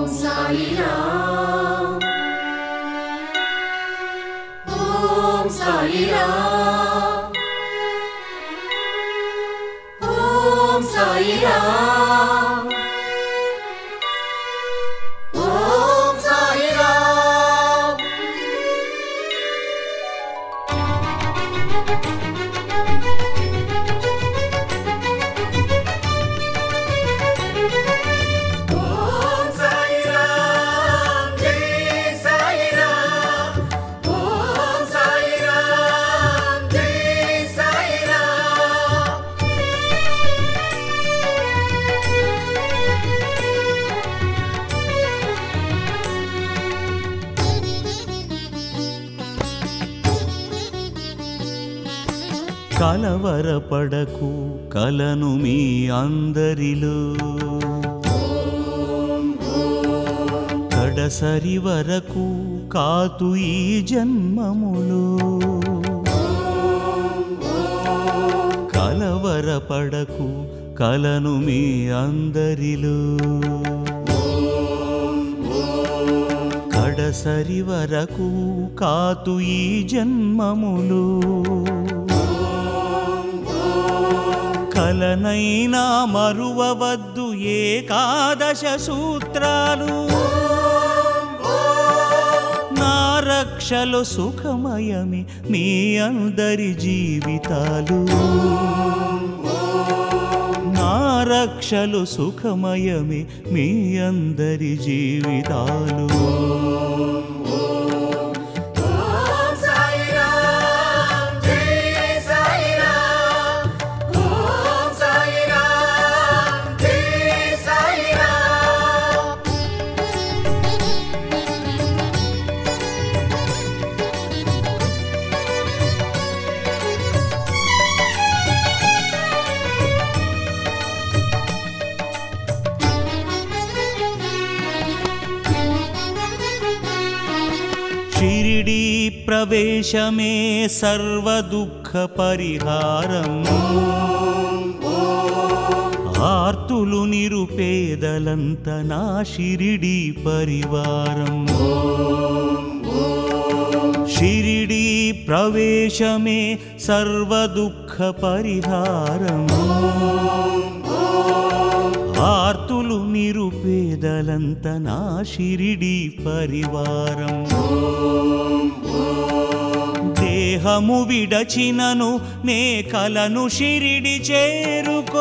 సాయి రామ్ ఓం సాయి రామ్ ఓం సాయి రామ్ ఓం సాయి రామ్ కలవరపడకు కలను మీ అందరిలో కడసరి వరకు కాతు ఈ జన్మములో కలవరపడకు కలను మీ అందరిలో కడసరి వరకు కాతు ఈ జన్మములో కలనైనా మరువవద్దు ఏకాదశ సూత్రాలు నా రక్షలు సుఖమయమి మీ అందరి జీవితాలు నా రక్షలు సుఖమయమి మీ అందరి జీవితాలు షిరిడీ ప్రవేశమే సర్వ దుఃఖ పరిహారం ఆర్తులు నిరుపేదలంత నా షిరిడీ పరివారం షిరిడీ ప్రవేశమే సర్వ దుఃఖ పరిహారం ఆర్తులు నిరుపేదలంత నా షిరిడీ పరివారం దేహము విడచినను నే కలను షిరిడి చేరుకో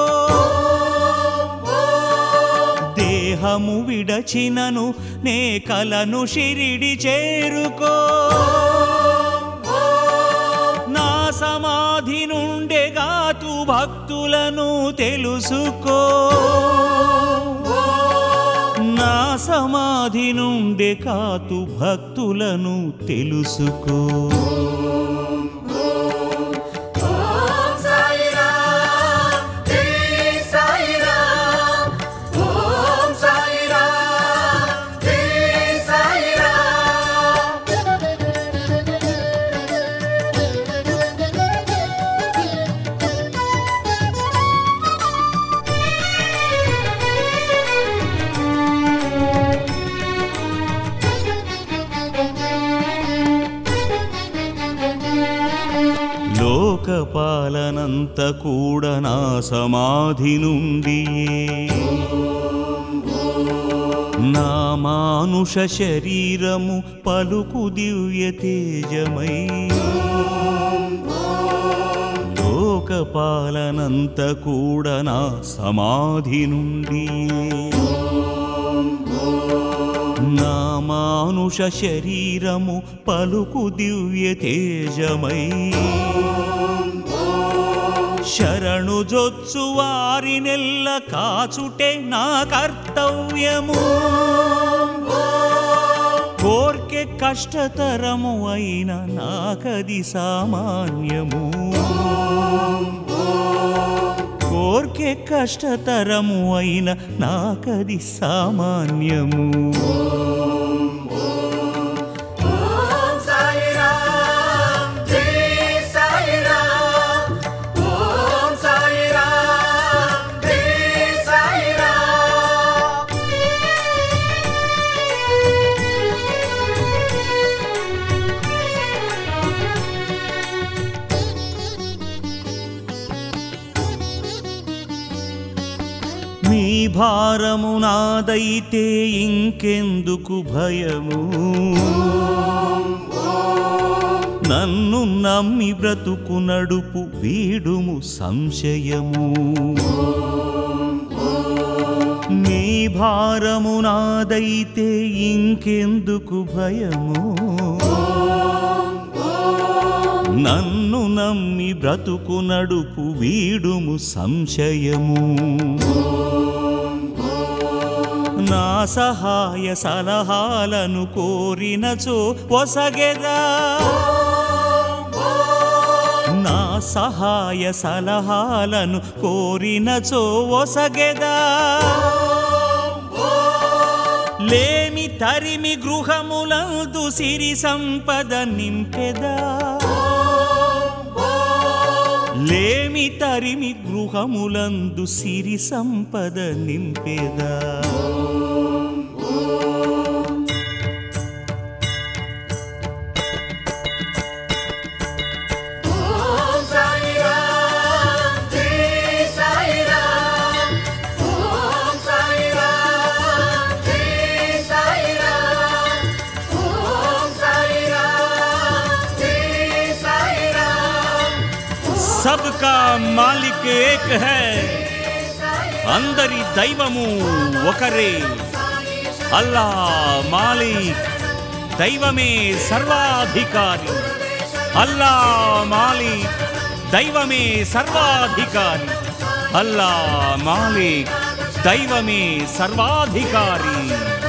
దేహము విడచినను నే కలను షిరిడి చేరుకో నా సమాధి నుండెగాతు భక్తులను తెలుసుకో నా సమాధి నుండి కాతు భక్తులను తెలుసుకో లోకపాలనంత కూడా నా సమాధి నుండి నా మానుష శరీరము పలుకు దివ్య తేజమై లోకపాలనంత కూడా నా సమాధి నుండి నా మానుష శరీరము పలుకు దివ్య తేజమై శరణు జొచ్చు వారినెల్ల కాచుటే నా కర్తవ్యము కోర్కె కష్టతరము అయిన నాకది సామాన్యము కోర్కె కష్టతరము అయిన నాకది సామాన్యము మీ భారము నాదైతే ఇంకెందుకు భయము నన్ను నమ్మి బ్రతుకు నడుపు వీడుము సంశయము మీ భారము నాదైతే ఇంకెందుకు భయము నన్ను నమ్మి బ్రతుకు నడుపు వీడుము సంశయము నా సహాయ సలహాలను కోరినచో ఒసగెదా నా సహాయ సలహాలను కోరినచో ఒసగెదా లేమి తరిమి గృహములందు సిరి సంపద నింపెదా లేమి తరిమి గృహములందు సిరి సంపద నింపెదా सबका मालिक एक है अंदरी दैवमु ఒకరే అల్లా మాలిక్ దైవమే సర్వాధికారి అల్లా మాలిక్ దైవమే సర్వాధికారి అల్లా మాలిక్ దైవమే సర్వాధికారి